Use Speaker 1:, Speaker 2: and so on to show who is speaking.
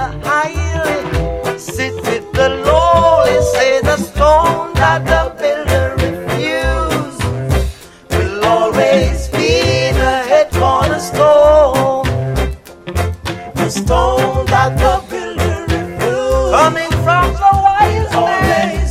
Speaker 1: the highly, sit with the lowly, say the stone that the builder refused will always be the head cornerstone. The stone that the builder refused, coming from the wise man.